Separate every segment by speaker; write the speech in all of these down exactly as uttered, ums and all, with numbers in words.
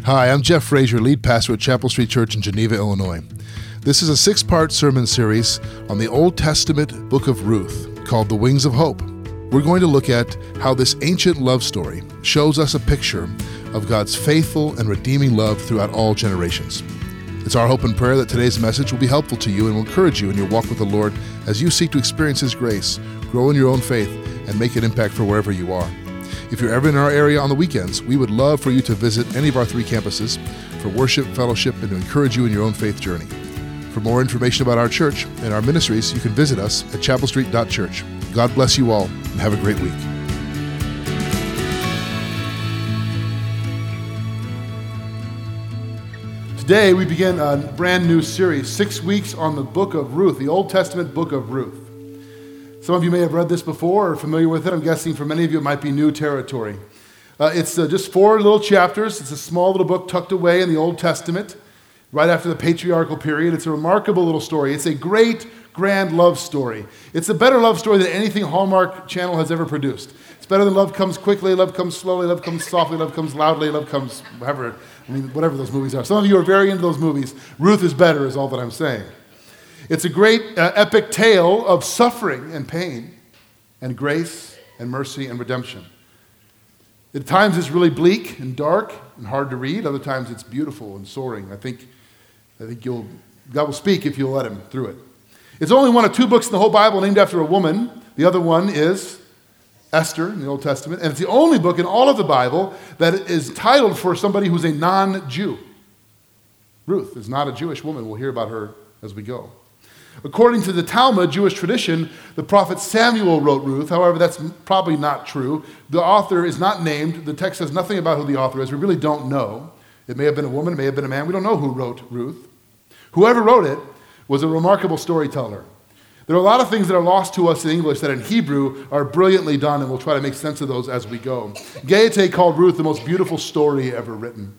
Speaker 1: Hi, I'm Jeff Frazier, lead pastor at Chapel Street Church in Geneva, Illinois. This is a six-part sermon series on the Old Testament book of Ruth called The Wings of Hope. We're going to look at how this ancient love story shows us a picture of God's faithful and redeeming love throughout all generations. It's our hope and prayer that today's message will be helpful to you and will encourage you in your walk with the Lord as you seek to experience His grace, grow in your own faith, and make an impact for wherever you are. If you're ever in our area on the weekends, we would love for you to visit any of our three campuses for worship, fellowship, and to encourage you in your own faith journey. For more information about our church and our ministries, you can visit us at chapel street dot church. God bless you all, and have a great week. Today, we begin a brand new series, six weeks on the book of Ruth, the Old Testament book of Ruth. Some of you may have read this before or are familiar with it. I'm guessing for many of you it might be new territory. Uh, it's uh, just four little chapters. It's a small little book tucked away in the Old Testament, right after the patriarchal period. It's a remarkable little story. It's a great, grand love story. It's a better love story than anything Hallmark Channel has ever produced. It's better than love comes quickly, love comes slowly, love comes softly, love comes loudly, love comes whatever, I mean, whatever those movies are. Some of you are very into those movies. Ruth is better is all that I'm saying. It's a great uh, epic tale of suffering and pain and grace and mercy and redemption. At times it's really bleak and dark and hard to read. Other times it's beautiful and soaring. I think, I think you'll, God will speak if you'll let Him through it. It's only one of two books in the whole Bible named after a woman. The other one is Esther in the Old Testament. And it's the only book in all of the Bible that is titled for somebody who's a non-Jew. Ruth is not a Jewish woman. We'll hear about her as we go. According to the Talmud, Jewish tradition, the prophet Samuel wrote Ruth. However, that's probably not true. The author is not named. The text says nothing about who the author is. We really don't know. It may have been a woman, it may have been a man. We don't know who wrote Ruth. Whoever wrote it was a remarkable storyteller. There are a lot of things that are lost to us in English that in Hebrew are brilliantly done, and we'll try to make sense of those as we go. Goethe called Ruth the most beautiful story ever written.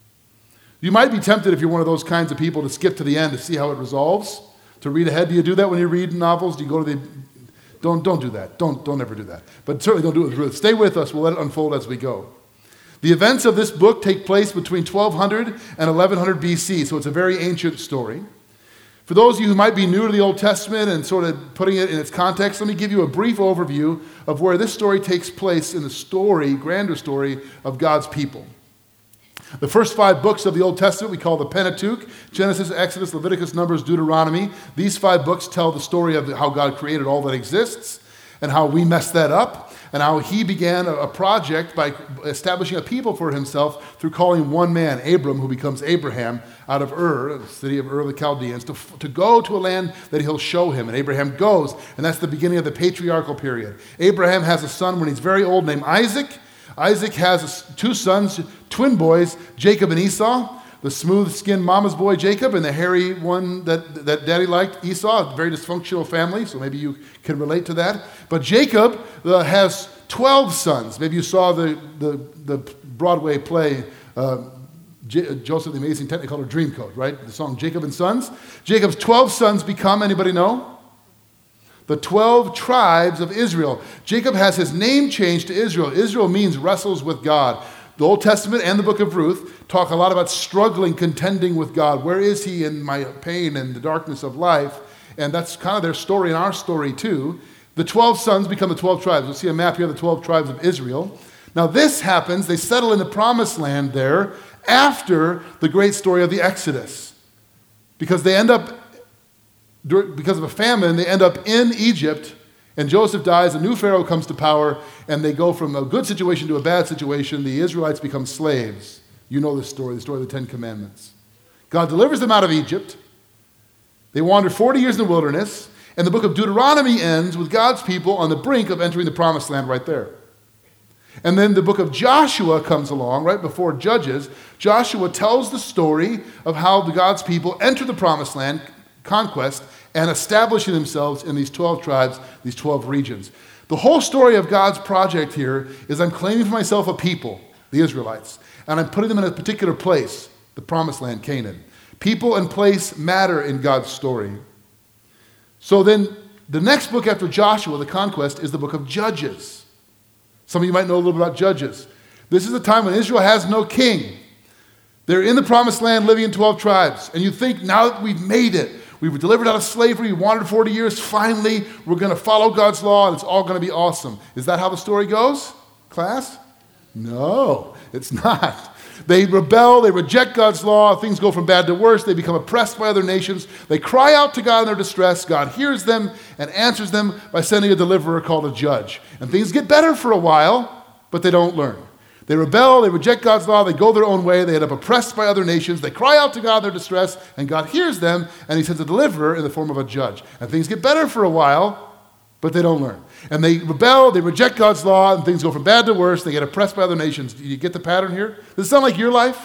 Speaker 1: You might be tempted, if you're one of those kinds of people, to skip to the end to see how it resolves. To read ahead. Do you do that when you read novels? Do you go to the... Don't, don't do that. Don't, don't ever do that. But certainly don't do it with Ruth. Stay with us. We'll let it unfold as we go. The events of this book take place between twelve hundred and eleven hundred B C, so it's a very ancient story. For those of you who might be new to the Old Testament and sort of putting it in its context, let me give you a brief overview of where this story takes place in the story, grander story, of God's people. The first five books of the Old Testament we call the Pentateuch: Genesis, Exodus, Leviticus, Numbers, Deuteronomy. These five books tell the story of how God created all that exists and how we messed that up and how He began a project by establishing a people for Himself through calling one man, Abram, who becomes Abraham, out of Ur, the city of Ur of the Chaldeans, to, to go to a land that He'll show him. And Abraham goes, and that's the beginning of the patriarchal period. Abraham has a son when he's very old named Isaac. Isaac has two sons, twin boys, Jacob and Esau. The smooth-skinned mama's boy, Jacob, and the hairy one that, that daddy liked, Esau. A very dysfunctional family, so maybe you can relate to that. But Jacob uh, has twelve sons. Maybe you saw the, the, the Broadway play, uh, J- Joseph the Amazing Technicolor Dreamcoat, right? The song Jacob and Sons. Jacob's twelve sons become, anybody know? The twelve tribes of Israel. Jacob has his name changed to Israel. Israel means wrestles with God. The Old Testament and the book of Ruth talk a lot about struggling, contending with God. Where is He in my pain and the darkness of life? And that's kind of their story and our story too. The twelve sons become the twelve tribes. We'll see a map here of the twelve tribes of Israel. Now this happens, they settle in the promised land there after the great story of the Exodus. Because they end up Because of a famine, they end up in Egypt, and Joseph dies, a new Pharaoh comes to power, and they go from a good situation to a bad situation. The Israelites become slaves. You know this story, the story of the Ten Commandments. God delivers them out of Egypt. They wander forty years in the wilderness, and the book of Deuteronomy ends with God's people on the brink of entering the promised land right there. And then the book of Joshua comes along, right before Judges. Joshua tells the story of how the God's people enter the promised land, conquest, and establishing themselves in these twelve tribes, these twelve regions. The whole story of God's project here is I'm claiming for myself a people, the Israelites, and I'm putting them in a particular place, the promised land, Canaan. People and place matter in God's story. So then the next book after Joshua, the conquest, is the book of Judges. Some of you might know a little bit about Judges. This is a time when Israel has no king. They're in the promised land living in twelve tribes. And you think now that we've made it, we were delivered out of slavery, we wandered forty years, finally we're going to follow God's law and it's all going to be awesome. Is that how the story goes, class? No, it's not. They rebel, they reject God's law, things go from bad to worse, they become oppressed by other nations, they cry out to God in their distress, God hears them and answers them by sending a deliverer called a judge. And things get better for a while, but they don't learn. They rebel, they reject God's law, they go their own way, they end up oppressed by other nations, they cry out to God in their distress, and God hears them, and he sends a deliverer in the form of a judge. And things get better for a while, but they don't learn. And they rebel, they reject God's law, and things go from bad to worse. They get oppressed by other nations. Do you get the pattern here? Does it sound like your life?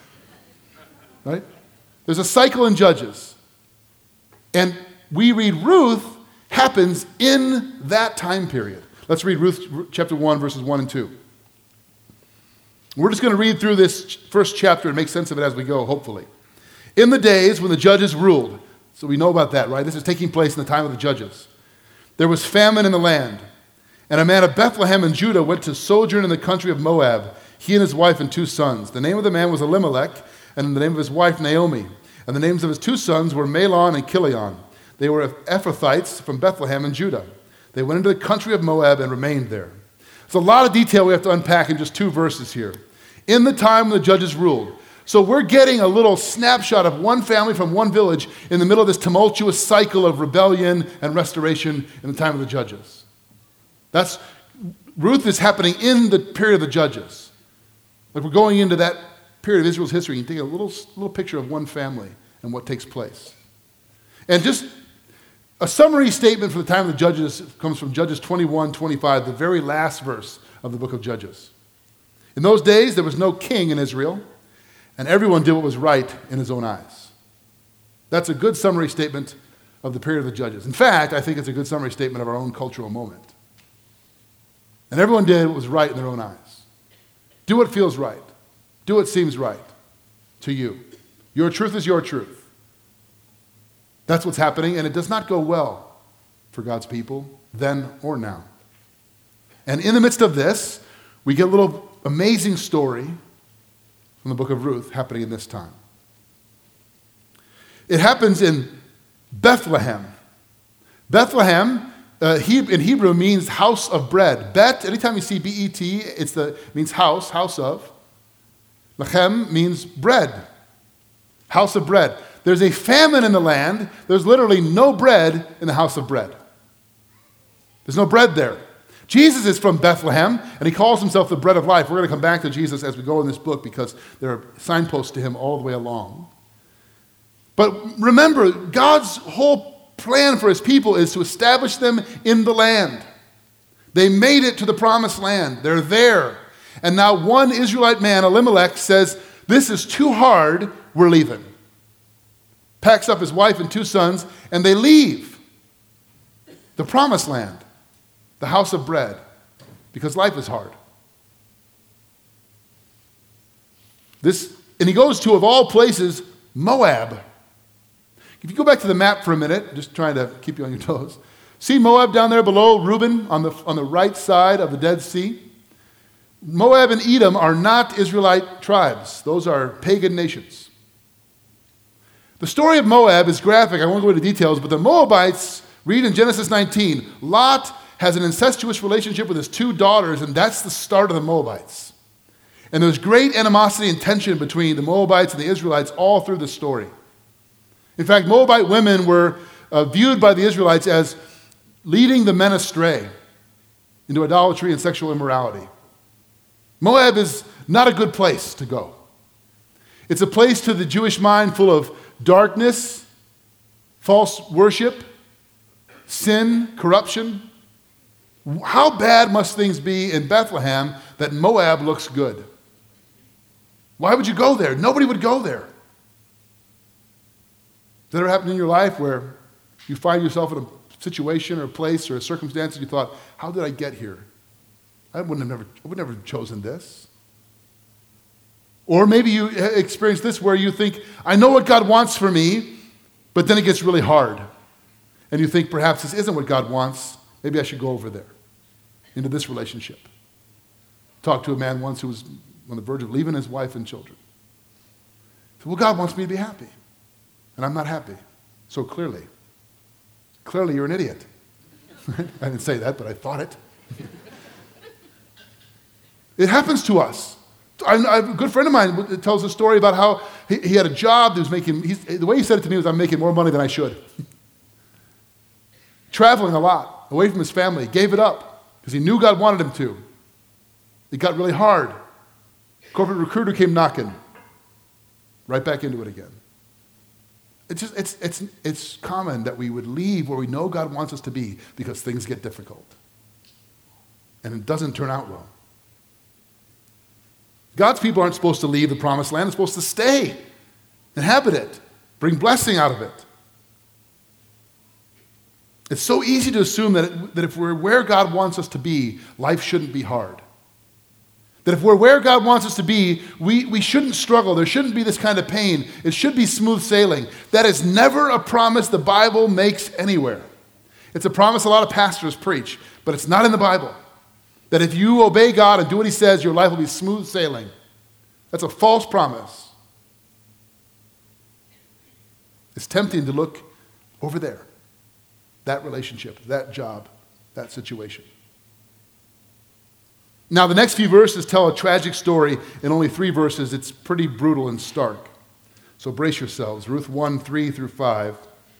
Speaker 1: Right? There's a cycle in Judges. And we read Ruth happens in that time period. Let's read Ruth chapter one, verses one and two. We're just going to read through this first chapter and make sense of it as we go, hopefully. In the days when the judges ruled, so we know about that, right? This is taking place in the time of the judges. There was famine in the land, and a man of Bethlehem in Judah went to sojourn in the country of Moab, he and his wife and two sons. The name of the man was Elimelech, and the name of his wife Naomi. And the names of his two sons were Mahlon and Chilion. They were Ephrathites from Bethlehem in Judah. They went into the country of Moab and remained there. There's a lot of detail we have to unpack in just two verses here. In the time when the judges ruled. So we're getting a little snapshot of one family from one village in the middle of this tumultuous cycle of rebellion and restoration in the time of the judges. That's, Ruth is happening in the period of the judges. Like we're going into that period of Israel's history. You can take a little, little picture of one family and what takes place. And just a summary statement for the time of the judges comes from Judges twenty-one, twenty-five, the very last verse of the book of Judges. In those days, there was no king in Israel, and everyone did what was right in his own eyes. That's a good summary statement of the period of the judges. In fact, I think it's a good summary statement of our own cultural moment. And everyone did what was right in their own eyes. Do what feels right. Do what seems right to you. Your truth is your truth. That's what's happening, and it does not go well for God's people then or now. And in the midst of this, we get a little amazing story from the book of Ruth happening in this time. It happens in Bethlehem. Bethlehem uh, he, in Hebrew means house of bread. Bet, anytime you see B E T, it's the, it means house, house of. Lechem means bread, house of bread. There's a famine in the land. There's literally no bread in the house of bread. There's no bread there. Jesus is from Bethlehem, and he calls himself the bread of life. We're going to come back to Jesus as we go in this book because there are signposts to him all the way along. But remember, God's whole plan for his people is to establish them in the land. They made it to the promised land. They're there. And now one Israelite man, Elimelech, says, this is too hard, we're leaving. Packs up his wife and two sons, and they leave the promised land. The house of bread, because life is hard. This, and he goes to, of all places, Moab. If you go back to the map for a minute, just trying to keep you on your toes, see Moab down there below Reuben on the, on the right side of the Dead Sea? Moab and Edom are not Israelite tribes. Those are pagan nations. The story of Moab is graphic. I won't go into details, but the Moabites, read in Genesis nineteen, Lot has an incestuous relationship with his two daughters, and that's the start of the Moabites. And there's great animosity and tension between the Moabites and the Israelites all through the story. In fact, Moabite women were uh, viewed by the Israelites as leading the men astray into idolatry and sexual immorality. Moab is not a good place to go. It's a place to the Jewish mind full of darkness, false worship, sin, corruption. How bad must things be in Bethlehem that Moab looks good? Why would you go there? Nobody would go there. Has that ever happened in your life where you find yourself in a situation or a place or a circumstance and you thought, how did I get here? I wouldn't have never, I would never have chosen this. Or maybe you experience this where you think, I know what God wants for me, but then it gets really hard. And you think, perhaps this isn't what God wants. Maybe I should go over there, into this relationship. Talked to a man once who was on the verge of leaving his wife and children. So, well, God wants me to be happy, and I'm not happy. So clearly, clearly you're an idiot. I didn't say that, but I thought it. It happens to us. I, I, a good friend of mine tells a story about how he, he had a job that was making, he's, the way he said it to me was, I'm making more money than I should. Traveling a lot, away from his family, gave it up because he knew God wanted him to. It got really hard. Corporate recruiter came knocking. Right back into it again. It's just, it's, it's, it's common that we would leave where we know God wants us to be because things get difficult. And it doesn't turn out well. God's people aren't supposed to leave the promised land. They're supposed to stay, inhabit it, bring blessing out of it. It's so easy to assume that, it, that if we're where God wants us to be, life shouldn't be hard. That if we're where God wants us to be, we, we shouldn't struggle. There shouldn't be this kind of pain. It should be smooth sailing. That is never a promise the Bible makes anywhere. It's a promise a lot of pastors preach, but it's not in the Bible. That if you obey God and do what he says, your life will be smooth sailing. That's a false promise. It's tempting to look over there. That relationship, that job, that situation. Now, the next few verses tell a tragic story. In only three verses, it's pretty brutal and stark. So brace yourselves. Ruth one, three through five.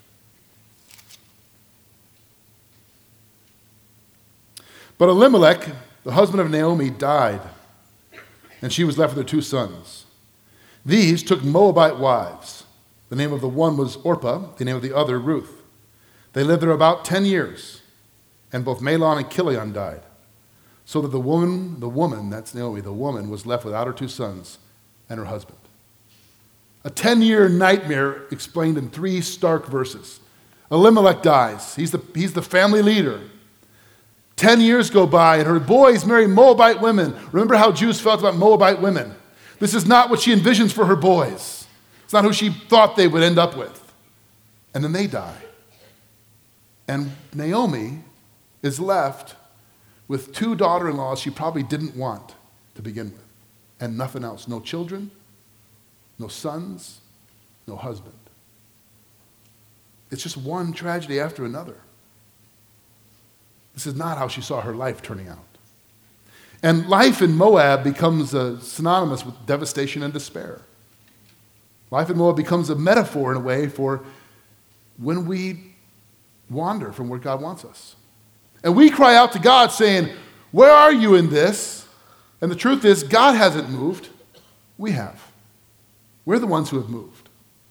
Speaker 1: But Elimelech, the husband of Naomi, died, and she was left with her two sons. These took Moabite wives. The name of the one was Orpah, the name of the other Ruth. They lived there about ten years, and both Mahlon and Chilion died. So that the woman, the woman, that's Naomi, the woman was left without her two sons and her husband. A ten-year nightmare explained in three stark verses. Elimelech dies. He's the, he's the family leader. Ten years go by, and her boys marry Moabite women. Remember how Jews felt about Moabite women. This is not what she envisions for her boys. It's not who she thought they would end up with. And then they die. And Naomi is left with two daughter-in-laws she probably didn't want to begin with, and nothing else. No children, no sons, no husband. It's just one tragedy after another. This is not how she saw her life turning out. And life in Moab becomes uh, synonymous with devastation and despair. Life in Moab becomes a metaphor in a way for when we wander from where God wants us. And we cry out to God saying, where are you in this? And the truth is, God hasn't moved. We have. We're the ones who have moved.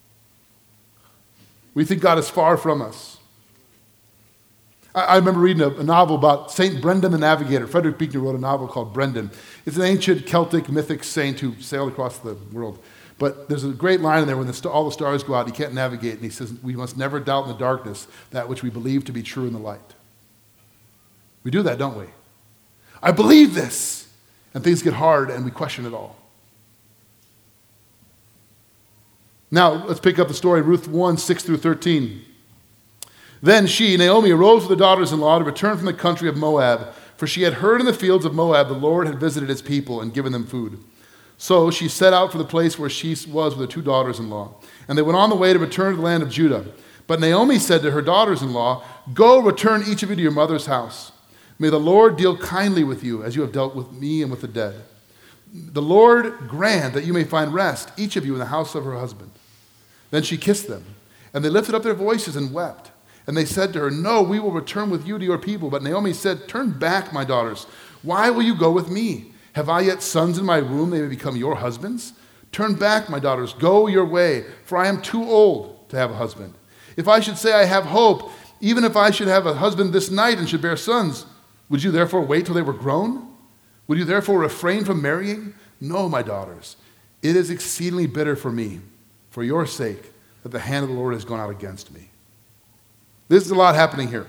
Speaker 1: We think God is far from us. I, I remember reading a, a novel about Saint Brendan the Navigator. Frederick Buechner wrote a novel called Brendan. It's an ancient Celtic mythic saint who sailed across the world. But there's a great line in there when the st- all the stars go out, he can't navigate, and he says, we must never doubt in the darkness that which we believe to be true in the light. We do that, don't we? I believe this. And things get hard and we question it all. Now, let's pick up the story, Ruth one, six through thirteen. Then she, Naomi, arose with her daughters-in-law to return from the country of Moab, for she had heard in the fields of Moab the Lord had visited his people and given them food. So she set out for the place where she was with her two daughters-in-law. And they went on the way to return to the land of Judah. But Naomi said to her daughters-in-law, go, return each of you to your mother's house. May the Lord deal kindly with you as you have dealt with me and with the dead. The Lord grant that you may find rest, each of you in the house of her husband. Then she kissed them, and they lifted up their voices and wept. And they said to her, no, we will return with you to your people. But Naomi said, turn back, my daughters. Why will you go with me? Have I yet sons in my womb? They may become your husbands. Turn back, my daughters. Go your way, for I am too old to have a husband. If I should say I have hope, even if I should have a husband this night and should bear sons, would you therefore wait till they were grown? Would you therefore refrain from marrying? No, my daughters. It is exceedingly bitter for me, for your sake, that the hand of the Lord has gone out against me. This is a lot happening here.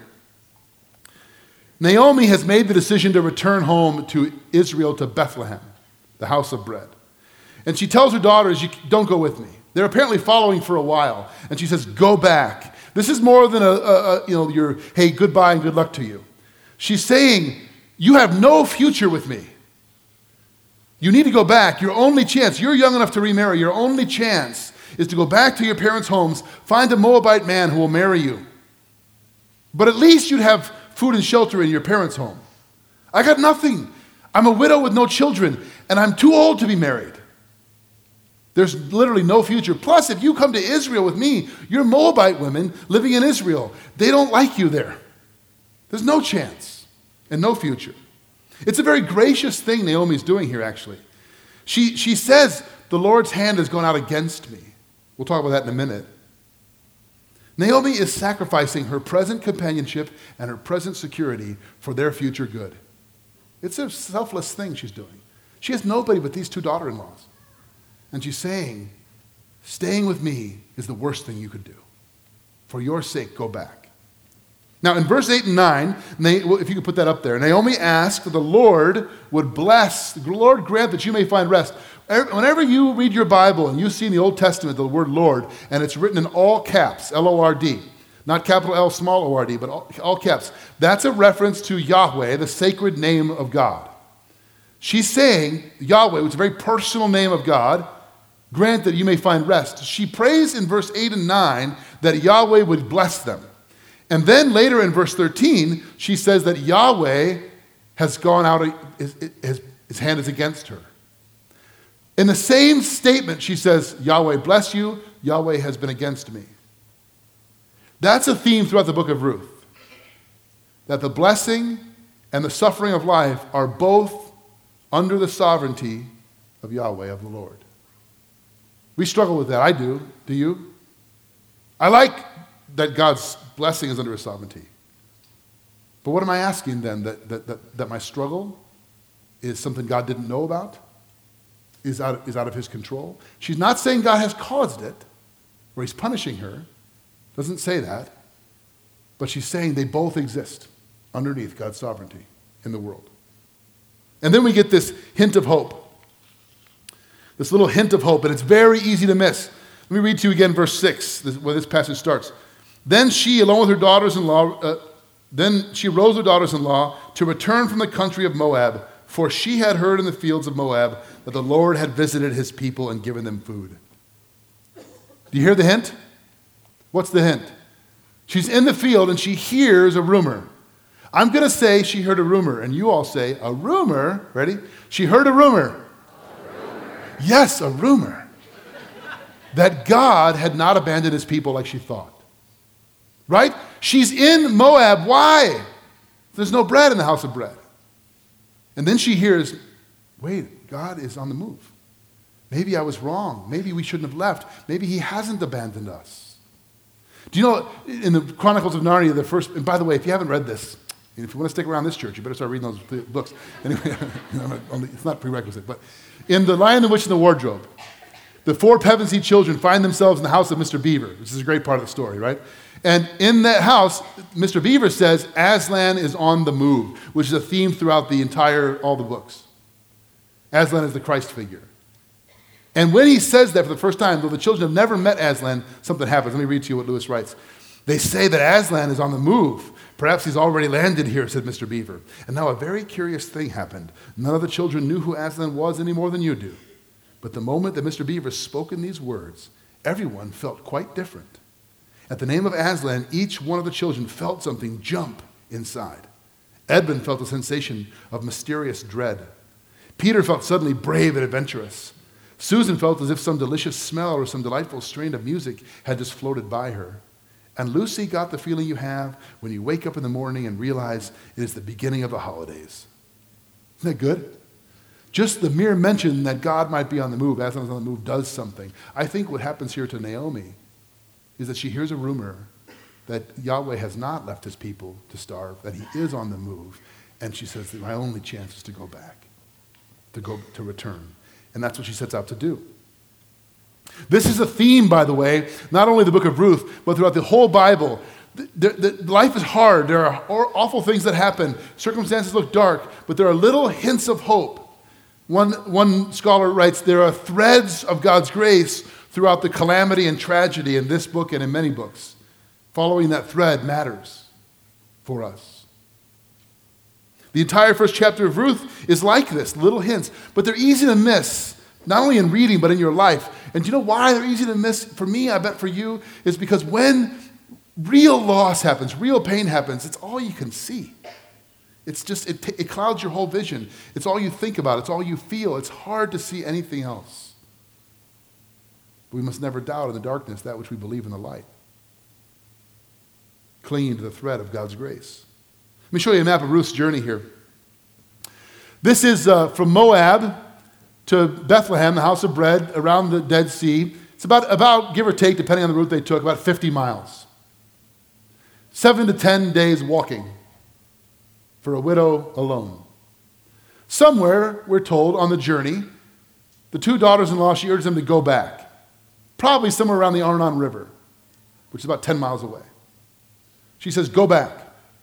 Speaker 1: Naomi has made the decision to return home to Israel, to Bethlehem, the house of bread. And she tells her daughters, you don't go with me. They're apparently following for a while. And she says, go back. This is more than a, a, a you know, your, hey, goodbye and good luck to you. She's saying, you have no future with me. You need to go back. Your only chance, you're young enough to remarry, your only chance is to go back to your parents' homes, find a Moabite man who will marry you. But at least you'd have food and shelter in your parents' home. I got nothing. I'm a widow with no children, and I'm too old to be married. There's literally no future. Plus, if you come to Israel with me, you're Moabite women living in Israel. They don't like you there. There's no chance and no future. It's a very gracious thing Naomi's doing here, actually. She, she says, the Lord's hand has gone out against me. We'll talk about that in a minute. Naomi is sacrificing her present companionship and her present security for their future good. It's a selfless thing she's doing. She has nobody but these two daughter-in-laws. And she's saying, staying with me is the worst thing you could do. For your sake, go back. Now, in verse eight and nine, if you could put that up there, Naomi asked that the Lord would bless, the Lord grant that you may find rest. Whenever you read your Bible and you see in the Old Testament the word Lord, and it's written in all caps, L O R D, not capital L, small O R D, but all, all caps, that's a reference to Yahweh, the sacred name of God. She's saying, Yahweh, which is a very personal name of God, grant that you may find rest. She prays in verse eight and nine that Yahweh would bless them. And then later in verse thirteen, she says that Yahweh has gone out, his, his, his hand is against her. In the same statement, she says, Yahweh bless you, Yahweh has been against me. That's a theme throughout the book of Ruth. That the blessing and the suffering of life are both under the sovereignty of Yahweh, of the Lord. We struggle with that. I do. Do you? I like that God's blessing is under his sovereignty. But what am I asking then? That, that, that, that my struggle is something God didn't know about? Is out, is out of his control? She's not saying God has caused it, or he's punishing her. Doesn't say that. But she's saying they both exist underneath God's sovereignty in the world. And then we get this hint of hope. This little hint of hope, and it's very easy to miss. Let me read to you again verse six, this, where this passage starts. Then she, along with her daughters-in-law, uh, then she rose her daughters-in-law to return from the country of Moab, for she had heard in the fields of Moab that the Lord had visited his people and given them food. Do you hear the hint? What's the hint? She's in the field and she hears a rumor. I'm going to say she heard a rumor, and you all say, a rumor? Ready? She heard a rumor. Yes, a rumor that God had not abandoned his people like she thought. Right? She's in Moab. Why? There's no bread in the house of bread. And then she hears, wait, God is on the move. Maybe I was wrong. Maybe we shouldn't have left. Maybe he hasn't abandoned us. Do you know, in the Chronicles of Narnia, the first, and by the way, if you haven't read this, and if you want to stick around this church, you better start reading those books. Anyway, it's not prerequisite, but in The Lion, the Witch, and the Wardrobe, the four Pevensey children find themselves in the house of Mister Beaver, which is a great part of the story, right? And in that house, Mister Beaver says, Aslan is on the move, which is a theme throughout the entire, all the books. Aslan is the Christ figure. And when he says that for the first time, though the children have never met Aslan, something happens. Let me read to you what Lewis writes. They say that Aslan is on the move. Perhaps he's already landed here, said Mister Beaver. And now a very curious thing happened. None of the children knew who Aslan was any more than you do. But the moment that Mister Beaver spoke in these words, everyone felt quite different. At the name of Aslan, each one of the children felt something jump inside. Edmund felt a sensation of mysterious dread. Peter felt suddenly brave and adventurous. Susan felt as if some delicious smell or some delightful strain of music had just floated by her. And Lucy got the feeling you have when you wake up in the morning and realize it is the beginning of the holidays. Isn't that good? Just the mere mention that God might be on the move, Aslan is on the move, does something. I think what happens here to Naomi is that she hears a rumor that Yahweh has not left his people to starve, that he is on the move, and she says, my only chance is to go back, to go to return. And that's what she sets out to do. This is a theme, by the way, not only the book of Ruth, but throughout the whole Bible. The, the, the, life is hard. There are awful things that happen. Circumstances look dark, but there are little hints of hope. One, one scholar writes, there are threads of God's grace throughout the calamity and tragedy in this book and in many books. Following that thread matters for us. The entire first chapter of Ruth is like this, little hints, but they're easy to miss, not only in reading, but in your life. And do you know why they're easy to miss? For me, I bet for you, is because when real loss happens, real pain happens, it's all you can see. It's just, it, it clouds your whole vision. It's all you think about. It's all you feel. It's hard to see anything else. But we must never doubt in the darkness that which we believe in the light, clinging to the thread of God's grace. Let me show you a map of Ruth's journey here. This is uh, from Moab to Bethlehem, the house of bread, around the Dead Sea. It's about, about, give or take, depending on the route they took, about fifty miles. Seven to ten days walking for a widow alone. Somewhere, we're told, on the journey, the two daughters-in-law, she urged them to go back. Probably somewhere around the Arnon River, which is about ten miles away. She says, go back.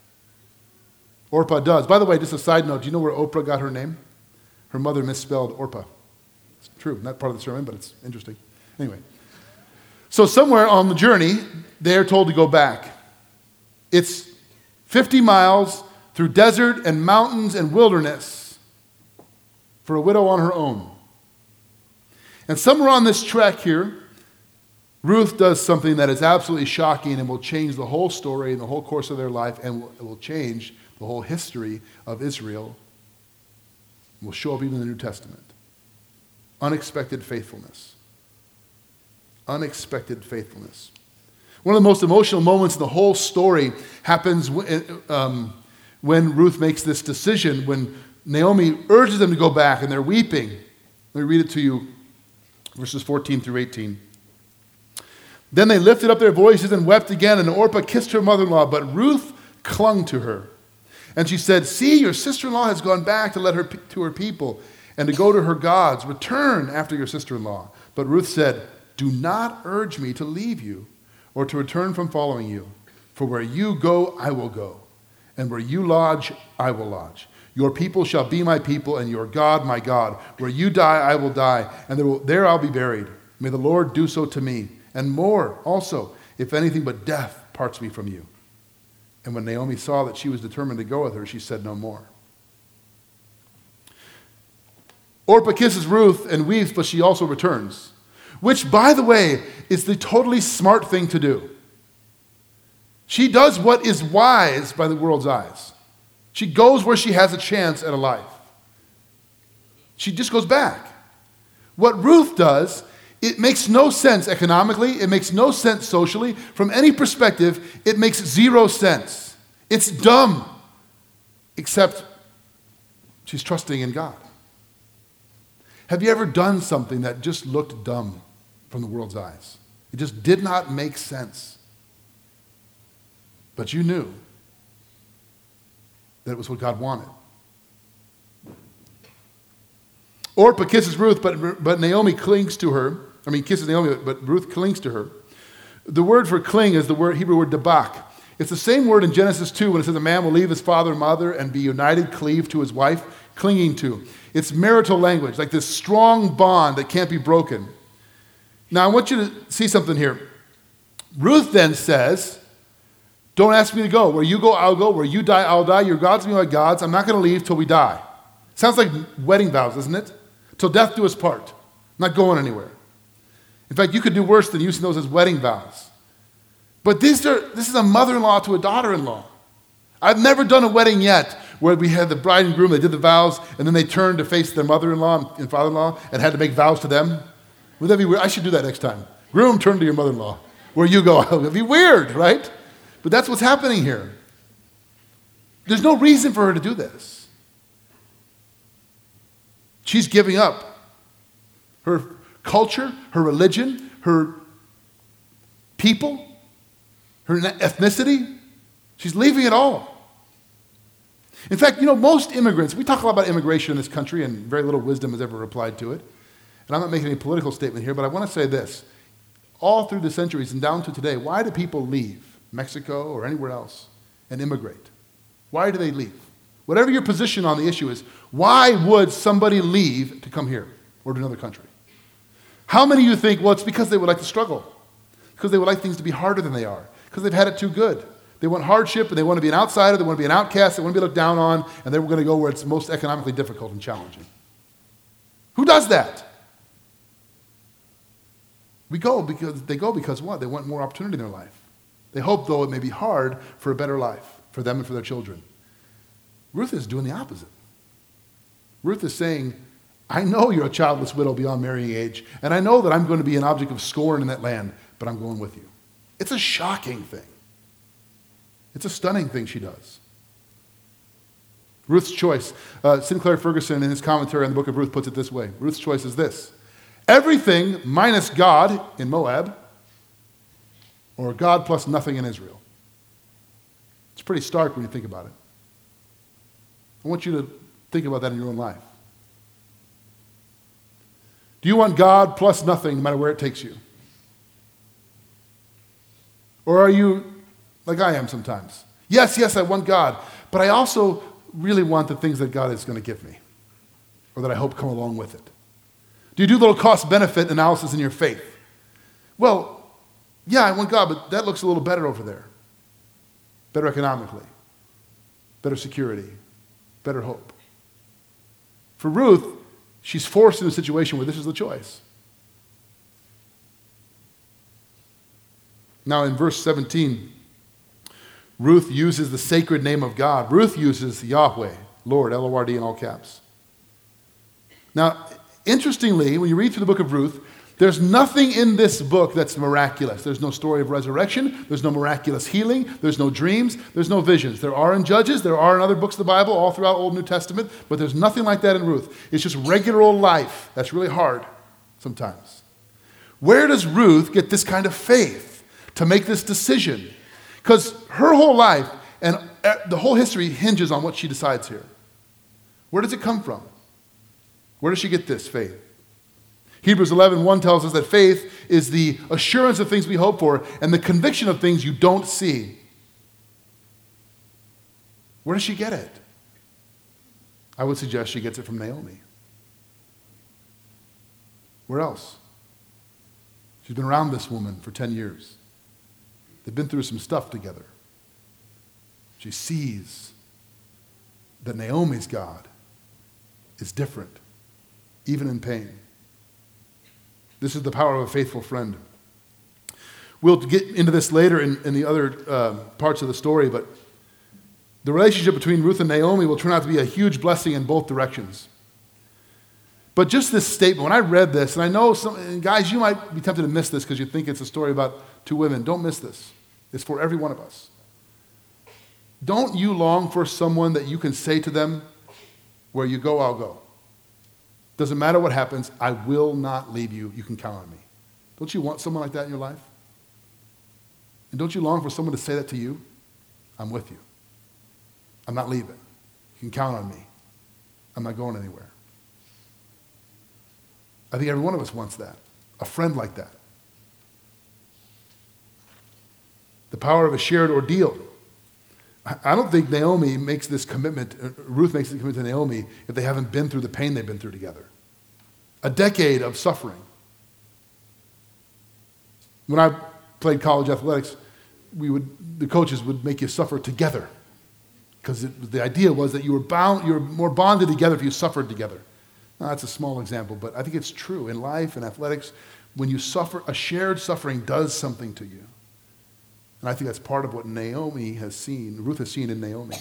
Speaker 1: Orpah does. By the way, just a side note, do you know where Oprah got her name? Her mother misspelled Orpah. It's true, not part of the sermon, but it's interesting. Anyway, so somewhere on the journey, they're told to go back. It's fifty miles through desert and mountains and wilderness for a widow on her own. And somewhere on this trek here, Ruth does something that is absolutely shocking and will change the whole story and the whole course of their life, and will, it will change the whole history of Israel. It will show up even in the New Testament. Unexpected faithfulness. Unexpected faithfulness. One of the most emotional moments in the whole story happens when, um, when Ruth makes this decision, when Naomi urges them to go back and they're weeping. Let me read it to you, verses fourteen through eighteen. Then they lifted up their voices and wept again, and Orpah kissed her mother-in-law, but Ruth clung to her. And she said, see, your sister-in-law has gone back to let her to her people and to go to her gods. Return after your sister-in-law. But Ruth said, do not urge me to leave you or to return from following you. For where you go, I will go. And where you lodge, I will lodge. Your people shall be my people, and your God my God. Where you die, I will die, and there, will, there I'll be buried. May the Lord do so to me, and more also, if anything but death parts me from you. And when Naomi saw that she was determined to go with her, she said no more. Orpah kisses Ruth and weeps, but she also returns. Which, by the way, is the totally smart thing to do. She does what is wise by the world's eyes. She goes where she has a chance at a life. She just goes back. What Ruth does, it makes no sense economically. It makes no sense socially. From any perspective, it makes zero sense. It's dumb, except she's trusting in God. Have you ever done something that just looked dumb from the world's eyes? It just did not make sense. But you knew that it was what God wanted. Orpah kisses Ruth, but, but Naomi clings to her. I mean, kisses Naomi, but Ruth clings to her. The word for cling is the word Hebrew word dabak. It's the same word in Genesis two when it says a man will leave his father and mother and be united, cleave to his wife, clinging to. It's marital language, like this strong bond that can't be broken. Now, I want you to see something here. Ruth then says, don't ask me to go. Where you go, I'll go. Where you die, I'll die. Your gods will be my gods. I'm not going to leave till we die. Sounds like wedding vows, doesn't it? Till death do us part. I'm not going anywhere. In fact, you could do worse than using those as wedding vows. But these are, this is a mother-in-law to a daughter-in-law. I've never done a wedding yet where we had the bride and groom, they did the vows, and then they turned to face their mother-in-law and father-in-law and had to make vows to them. Would that be weird? I should do that next time. Groom, turn to your mother-in-law. Where you go, it would be weird, right? But that's what's happening here. There's no reason for her to do this. She's giving up her culture, her religion, her people, her ethnicity. She's leaving it all. In fact, you know, most immigrants, we talk a lot about immigration in this country and very little wisdom has ever applied to it. And I'm not making any political statement here, but I want to say this. All through the centuries and down to today, why do people leave Mexico or anywhere else and immigrate? Why do they leave? Whatever your position on the issue is, why would somebody leave to come here or to another country? How many of you think, well, it's because they would like to struggle, because they would like things to be harder than they are, because they've had it too good. They want hardship, and they want to be an outsider, they want to be an outcast, they want to be looked down on, and they're going to go where it's most economically difficult and challenging. Who does that? We go because they go because what? They want more opportunity in their life. They hope, though it may be hard, for a better life for them and for their children. Ruth is doing the opposite. Ruth is saying, I know you're a childless widow beyond marrying age, and I know that I'm going to be an object of scorn in that land, but I'm going with you. It's a shocking thing. It's a stunning thing she does. Ruth's choice. Uh, Sinclair Ferguson, in his commentary on the book of Ruth, puts it this way. Ruth's choice is this: everything minus God in Moab, or God plus nothing in Israel. It's pretty stark when you think about it. I want you to think about that in your own life. Do you want God plus nothing no matter where it takes you? Or are you like I am sometimes? Yes, yes, I want God, but I also really want the things that God is going to give me, or that I hope come along with it. Do you do a little cost-benefit analysis in your faith? Well, yeah, I want God, but that looks a little better over there. Better economically, better security, better hope. For Ruth, she's forced into a situation where this is the choice. Now in verse seventeen, Ruth uses the sacred name of God. Ruth uses Yahweh, Lord, L O R D in all caps. Now, interestingly, when you read through the book of Ruth, there's nothing in this book that's miraculous. There's no story of resurrection. There's no miraculous healing. There's no dreams. There's no visions. There are in Judges. There are in other books of the Bible, all throughout Old and New Testament, but there's nothing like that in Ruth. It's just regular old life. That's really hard sometimes. Where does Ruth get this kind of faith to make this decision? Because her whole life and the whole history hinges on what she decides here. Where does it come from? Where does she get this faith? Hebrews eleven one tells us that faith is the assurance of things we hope for and the conviction of things you don't see. Where does she get it? I would suggest she gets it from Naomi. Where else? She's been around this woman for ten years. They've been through some stuff together. She sees that Naomi's God is different, even in pain. This is the power of a faithful friend. We'll get into this later in, in the other uh, parts of the story, but the relationship between Ruth and Naomi will turn out to be a huge blessing in both directions. But just this statement, when I read this, and I know some, and guys, you might be tempted to miss this because you think it's a story about two women. Don't miss this. It's for every one of us. Don't you long for someone that you can say to them, where you go, I'll go. Doesn't matter what happens, I will not leave you. You can count on me. Don't you want someone like that in your life? And don't you long for someone to say that to you? I'm with you. I'm not leaving. You can count on me. I'm not going anywhere. I think every one of us wants that. A friend like that. The power of a shared ordeal. I don't think Naomi makes this commitment, Ruth makes this commitment to Naomi if they haven't been through the pain they've been through together. A decade of suffering. When I played college athletics, we would the coaches would make you suffer together. Because the idea was that you were bound, you were more bonded together if you suffered together. Now, that's a small example, but I think it's true in life and athletics. When you suffer, a shared suffering does something to you. And I think that's part of what Naomi has seen, Ruth has seen in Naomi.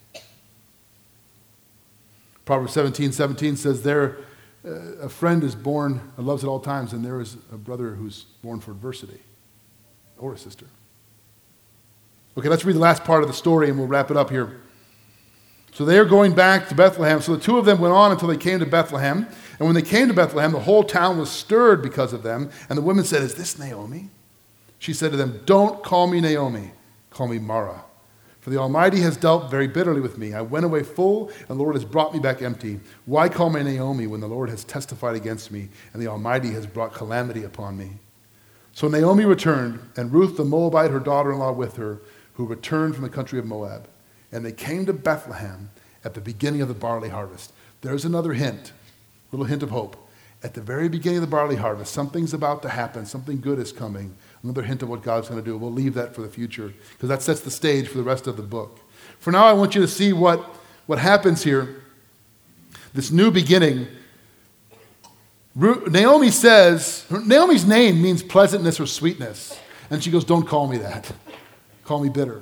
Speaker 1: Proverbs seventeen seventeen says, there uh, a friend is born and loves at all times, and there is a brother who's born for adversity, or a sister. Okay, let's read the last part of the story and we'll wrap it up here. So they are going back to Bethlehem. So the two of them went on until they came to Bethlehem. And when they came to Bethlehem, the whole town was stirred because of them. And the women said, is this Naomi? She said to them, don't call me Naomi, call me Mara. For the Almighty has dealt very bitterly with me. I went away full, and the Lord has brought me back empty. Why call me Naomi when the Lord has testified against me, and the Almighty has brought calamity upon me? So Naomi returned, and Ruth the Moabite, her daughter-in-law, with her, who returned from the country of Moab. And they came to Bethlehem at the beginning of the barley harvest. There's another hint, a little hint of hope. At the very beginning of the barley harvest, something's about to happen. Something good is coming. Another hint of what God's going to do. We'll leave that for the future because that sets the stage for the rest of the book. For now, I want you to see what, what happens here. This new beginning. Naomi says, Naomi's name means pleasantness or sweetness. And she goes, don't call me that. Call me bitter.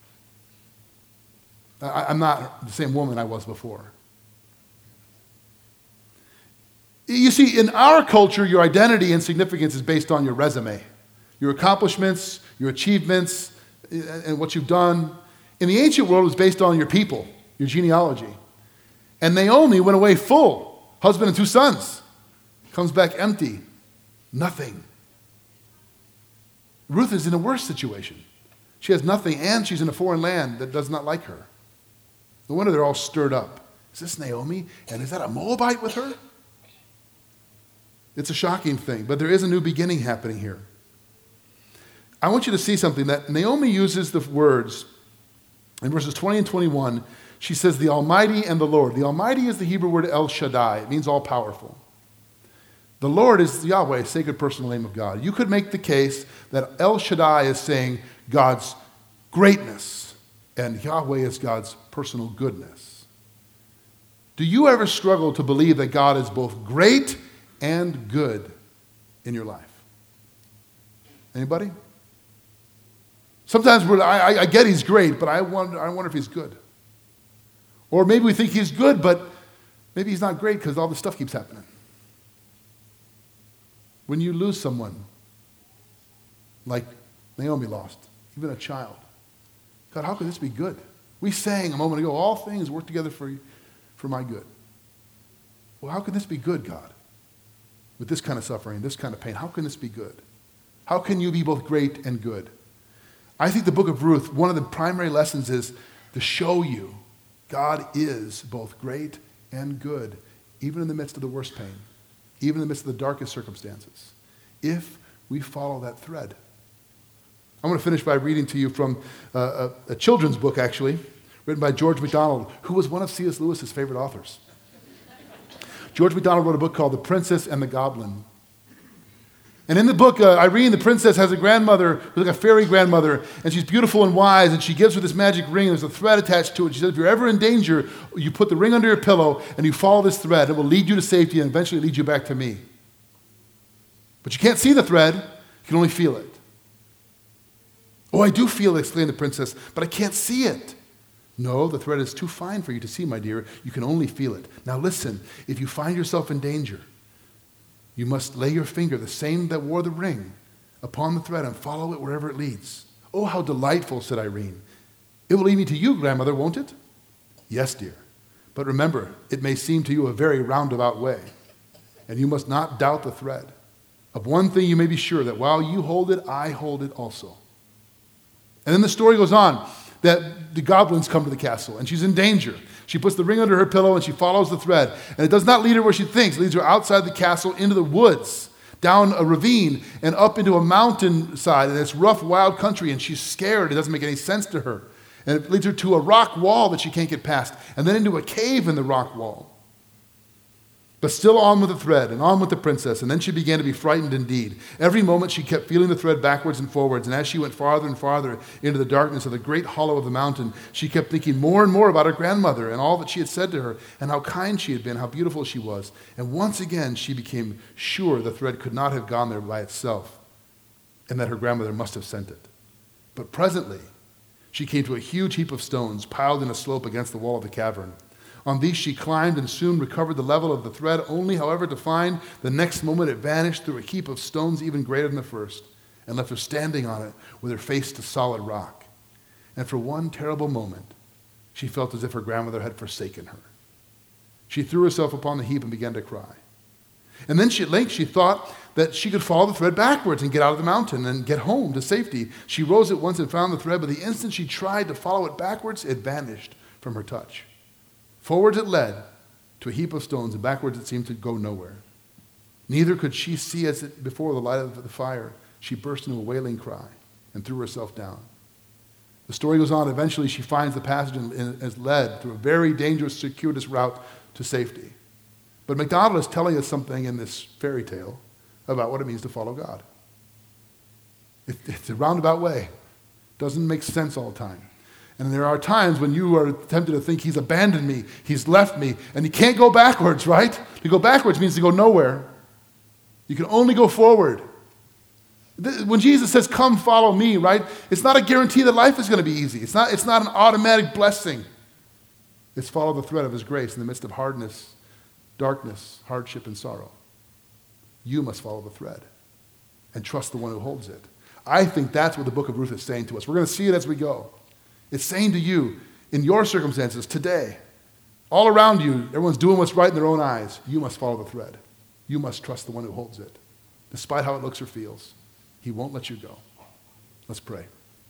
Speaker 1: I, I'm not the same woman I was before. You see, in our culture, your identity and significance is based on your resume, your accomplishments, your achievements, and what you've done. In the ancient world, it was based on your people, your genealogy. And Naomi went away full, husband and two sons. Comes back empty, nothing. Ruth is in a worse situation. She has nothing, and she's in a foreign land that does not like her. No wonder they're all stirred up. Is this Naomi? And is that a Moabite with her? It's a shocking thing, but there is a new beginning happening here. I want you to see something that Naomi uses the words in verses twenty and twenty-one. She says, the Almighty and the Lord. The Almighty is the Hebrew word El Shaddai. It means all powerful. The Lord is Yahweh, sacred personal name of God. You could make the case that El Shaddai is saying God's greatness, and Yahweh is God's personal goodness. Do you ever struggle to believe that God is both great and good in your life? Anybody? Sometimes we're, I, I get he's great, but I wonder, I wonder if he's good. Or maybe we think he's good, but maybe he's not great because all this stuff keeps happening. When you lose someone, like Naomi lost, even a child, God, how could this be good? We sang a moment ago, all things work together for, for my good. Well, how can this be good, God? With this kind of suffering, this kind of pain, how can this be good? How can you be both great and good? I think the book of Ruth, one of the primary lessons is to show you God is both great and good, even in the midst of the worst pain, even in the midst of the darkest circumstances, if we follow that thread. I'm going to finish by reading to you from uh, a, a children's book, actually, written by George MacDonald, who was one of C S Lewis's favorite authors. George MacDonald wrote a book called The Princess and the Goblin. And in the book, uh, Irene, the princess, has a grandmother who's like a fairy grandmother, and she's beautiful and wise, and she gives her this magic ring, and there's a thread attached to it. She says, if you're ever in danger, you put the ring under your pillow, and you follow this thread. It will lead you to safety and eventually lead you back to me. But you can't see the thread. You can only feel it. Oh, I do feel it, exclaimed the princess, but I can't see it. No, the thread is too fine for you to see, my dear. You can only feel it. Now listen, if you find yourself in danger, you must lay your finger, the same that wore the ring, upon the thread and follow it wherever it leads. Oh, how delightful, said Irene. It will lead me to you, grandmother, won't it? Yes, dear. But remember, it may seem to you a very roundabout way, and you must not doubt the thread. Of one thing you may be sure, that while you hold it, I hold it also. And then the story goes on that the goblins come to the castle, and she's in danger. She puts the ring under her pillow, and she follows the thread. And it does not lead her where she thinks. It leads her outside the castle, into the woods, down a ravine, and up into a mountainside. And it's rough, wild country, and she's scared. It doesn't make any sense to her. And it leads her to a rock wall that she can't get past, and then into a cave in the rock wall. But still on with the thread, and on with the princess, and then she began to be frightened indeed. Every moment she kept feeling the thread backwards and forwards, and as she went farther and farther into the darkness of the great hollow of the mountain, she kept thinking more and more about her grandmother and all that she had said to her, and how kind she had been, how beautiful she was. And once again she became sure the thread could not have gone there by itself, and that her grandmother must have sent it. But presently she came to a huge heap of stones piled in a slope against the wall of the cavern. On these she climbed and soon recovered the level of the thread, only, however, to find the next moment it vanished through a heap of stones even greater than the first, and left her standing on it with her face to solid rock. And for one terrible moment, she felt as if her grandmother had forsaken her. She threw herself upon the heap and began to cry. And then she, at length she thought that she could follow the thread backwards and get out of the mountain and get home to safety. She rose at once and found the thread, but the instant she tried to follow it backwards, it vanished from her touch. Forwards it led to a heap of stones, and backwards it seemed to go nowhere. Neither could she see as it before the light of the fire. She burst into a wailing cry and threw herself down. The story goes on. Eventually she finds the passage and is led through a very dangerous, circuitous route to safety. But MacDonald is telling us something in this fairy tale about what it means to follow God. It, it's a roundabout way. Doesn't make sense all the time. And there are times when you are tempted to think he's abandoned me, he's left me, and he can't go backwards, right? To go backwards means to go nowhere. You can only go forward. When Jesus says, come follow me, right, it's not a guarantee that life is going to be easy. It's not, it's not an automatic blessing. It's follow the thread of his grace in the midst of hardness, darkness, hardship, and sorrow. You must follow the thread and trust the one who holds it. I think that's what the book of Ruth is saying to us. We're going to see it as we go. It's saying to you, in your circumstances today, all around you, everyone's doing what's right in their own eyes. You must follow the thread. You must trust the one who holds it. Despite how it looks or feels, he won't let you go. Let's pray.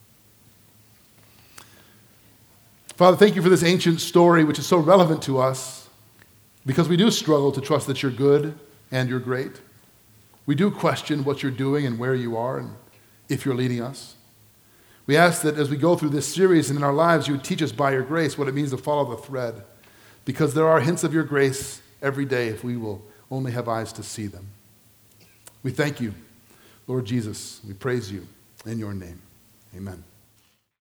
Speaker 1: Father, thank you for this ancient story which is so relevant to us because we do struggle to trust that you're good and you're great. We do question what you're doing and where you are and if you're leading us. We ask that as we go through this series and in our lives, you would teach us by your grace what it means to follow the thread, because there are hints of your grace every day if we will only have eyes to see them. We thank you, Lord Jesus. We praise you in your name. Amen.